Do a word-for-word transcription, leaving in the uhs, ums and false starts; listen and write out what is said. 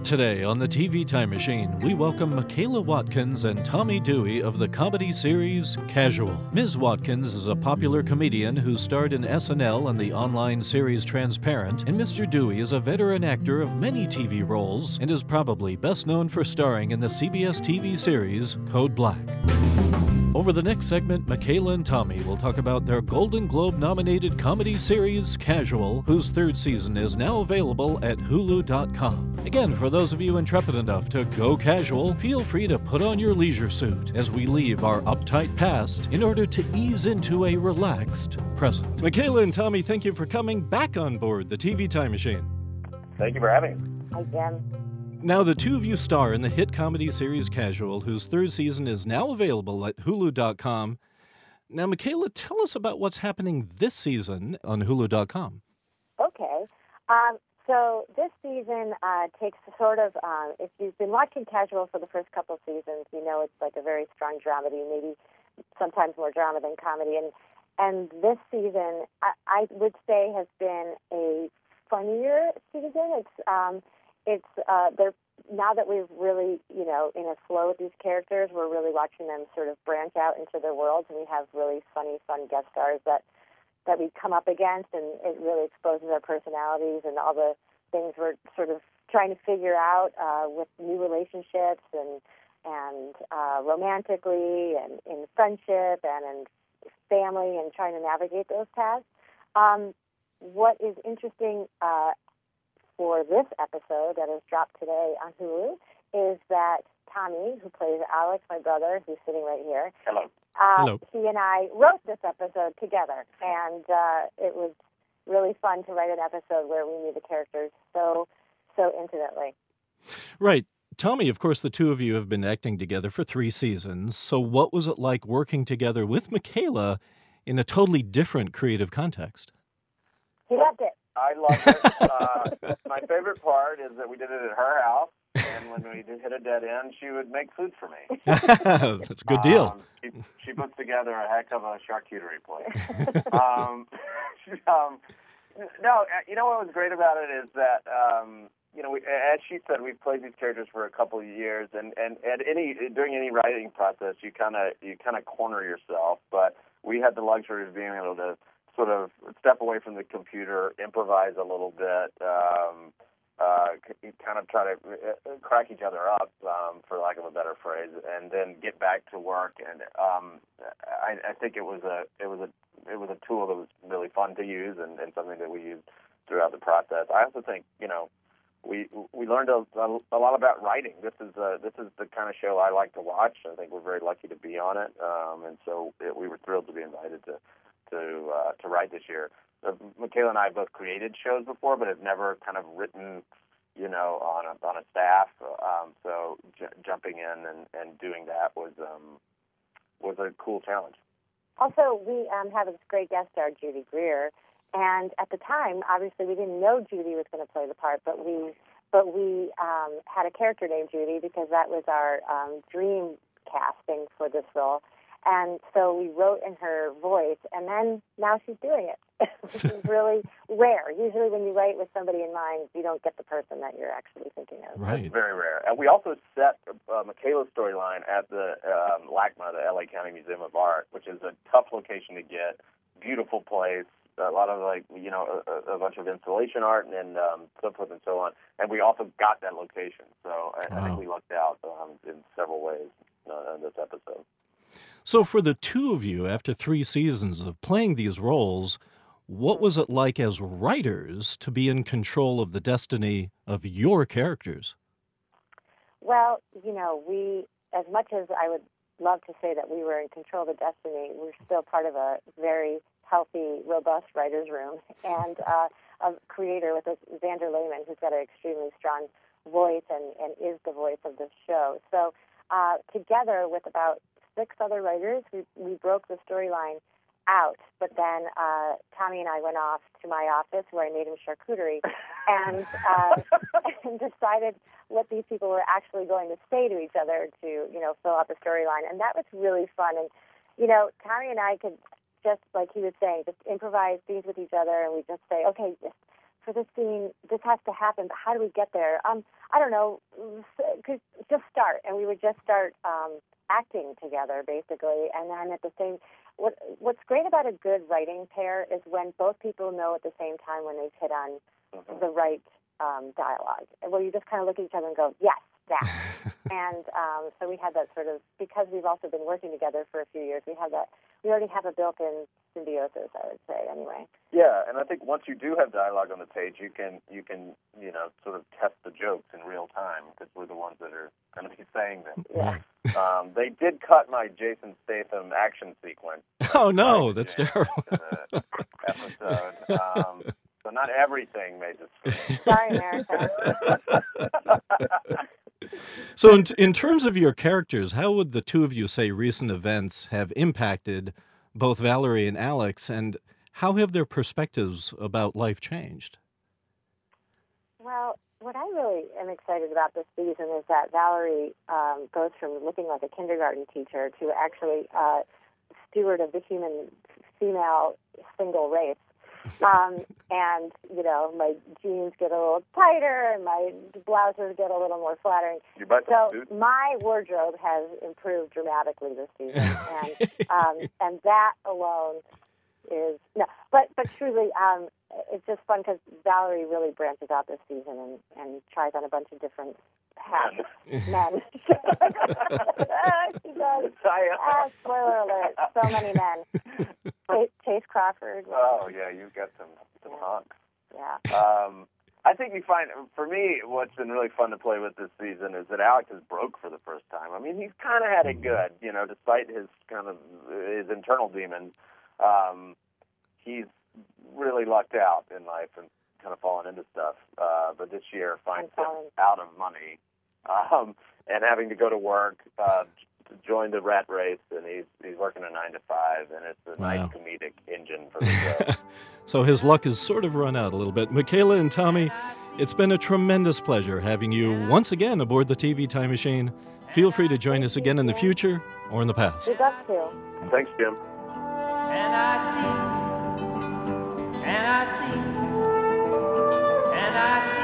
Today on the T V Time Machine, we welcome Michaela Watkins and Tommy Dewey of the comedy series Casual. Miz Watkins is a popular comedian who starred in S N L and the online series Transparent, and Mister Dewey is a veteran actor of many T V roles and is probably best known for starring in the C B S T V series Code Black. Over the next segment, Michaela and Tommy will talk about their Golden Globe-nominated comedy series, Casual, whose third season is now available at Hulu dot com. Again, for those of you intrepid enough to go casual, feel free to put on your leisure suit as we leave our uptight past in order to ease into a relaxed present. Michaela and Tommy, thank you for coming back on board the T V Time Machine. Thank you for having me. Hi, Jim. Now, the two of you star in the hit comedy series Casual, whose third season is now available at Hulu dot com. Now, Michaela, tell us about what's happening this season on Hulu dot com. Okay. Um, so this season uh, takes sort of, uh, if you've been watching Casual for the first couple seasons, you know it's like a very strong dramedy, maybe sometimes more drama than comedy. And, and this season, I, I would say, has been a funnier season. It's... Um, It's uh, they're now that we've really, you know, in a flow with these characters, we're really watching them sort of branch out into their worlds, and we have really funny, fun guest stars that that we come up against, and it really exposes our personalities and all the things we're sort of trying to figure out uh, with new relationships and and uh, romantically and in friendship and in family and trying to navigate those paths. Um, what is interesting. Uh, For this episode that is dropped today on Hulu is that Tommy, who plays Alex, my brother, who's sitting right here, Hello. Uh, Hello. he and I wrote this episode together, and uh, it was really fun to write an episode where we knew the characters so, so intimately. Right. Tommy, of course, the two of you have been acting together for three seasons. So what was it like working together with Michaela in a totally different creative context? He loved it. I love it. Uh, my favorite part is that we did it at her house, and when we did hit a dead end, she would make food for me. That's a good deal. Um, she, she puts together a heck of a charcuterie plate. um, she, um, no, you know what was great about it is that, um, you know, we, as she said, we've played these characters for a couple of years, and, and at any during any writing process, you kind of you kind of corner yourself. But we had the luxury of being able to sort of step away from the computer, improvise a little bit, um, uh, kind of try to crack each other up, um, for lack of a better phrase, and then get back to work. And um, I, I think it was a it was a it was a tool that was really fun to use, and, and something that we used throughout the process. I also think you know we we learned a, a lot about writing. This is a, this is the kind of show I like to watch. I think we're very lucky to be on it, um, and so it, we were thrilled to be invited to. to uh, to write this year. Uh, Michaela and I both created shows before, but have never kind of written, you know, on a on a staff. Um, so j- jumping in and, and doing that was um, was a cool challenge. Also, we um, have this great guest star, Judy Greer, and at the time, obviously, we didn't know Judy was going to play the part, but we but we um, had a character named Judy because that was our um, dream casting for this role. And so we wrote in her voice, and then now she's doing it, which is really rare. Usually when you write with somebody in mind, you don't get the person that you're actually thinking of. Right. It's very rare. And we also set uh, Michaela's storyline at the um, LACMA, the L A County Museum of Art, which is a tough location to get, beautiful place, a lot of, like, you know, a, a bunch of installation art and, and um, so forth and so on. And we also got that location. So I, wow. I think we lucked out um, in several ways uh, in this episode. So for the two of you, after three seasons of playing these roles, what was it like as writers to be in control of the destiny of your characters? Well, you know, we, as much as I would love to say that we were in control of the destiny, we're still part of a very healthy, robust writer's room, and uh, a creator with us, Xander Lehman, who's got an extremely strong voice and, and is the voice of this show. So uh, together with about six other writers, we, we broke the storyline out, but then uh, Tommy and I went off to my office where I made him charcuterie and, uh, and decided what these people were actually going to say to each other to, you know, fill out the storyline. And that was really fun. And, you know, Tommy and I could just, like he was saying, just improvise scenes with each other, and we just say, okay, just for this scene, this has to happen, but how do we get there? Um, I don't know, cause just start. And we would just start um, acting together, basically. And then at the same, what what's great about a good writing pair is when both people know at the same time when they've hit on mm-hmm. the right um, dialogue, where you just kind of look at each other and go, yes, that. And um, so we had that sort of, because we've also been working together for a few years, we have that, we already have a built-in symbiosis, I would say, anyway. Yeah, and I think once you do have dialogue on the page, you can, you can, you know, sort of test the jokes in real time, because we're the ones that are going to be saying them. Yeah. Um, they did cut my Jason Statham action sequence. Oh, no, that's terrible. The episode. Um, so not everything made the screen. Sorry, America. So in, in terms of your characters, how would the two of you say recent events have impacted both Valerie and Alex, and how have their perspectives about life changed? Well, what I really am excited about this season is that Valerie um, goes from looking like a kindergarten teacher to actually uh, steward of the human female single race. Um, and, you know, my jeans get a little tighter and my blouses get a little more flattering. You buy some so suits? My wardrobe has improved dramatically this season. and um, and that alone is, no, but, but truly, um, it's just fun because Valerie really branches out this season and, and tries on a bunch of different hats. Men. She does. Ah, spoiler alert. So many men. Chase, Chase Crawford. Oh, yeah, you've got some, some hunks. Yeah. Um, I think you find, for me, what's been really fun to play with this season is that Alex is broke for the first time. I mean, he's kind of had it good, you know, despite his kind of, his internal demons. Um, he's really lucked out in life and kind of fallen into stuff. Uh, but this year finds him out of money um, and having to go to work, uh, to join the rat race, and he's he's working a nine to five, and it's a Wow. nice comedic engine for the show. So his luck has sort of run out a little bit. Michaela and Tommy, it's been a tremendous pleasure having you once again aboard the T V Time Machine. Feel free to join us again in the future or in the past. We'd love to. Thanks, Jim. And I see, and I see, and I see.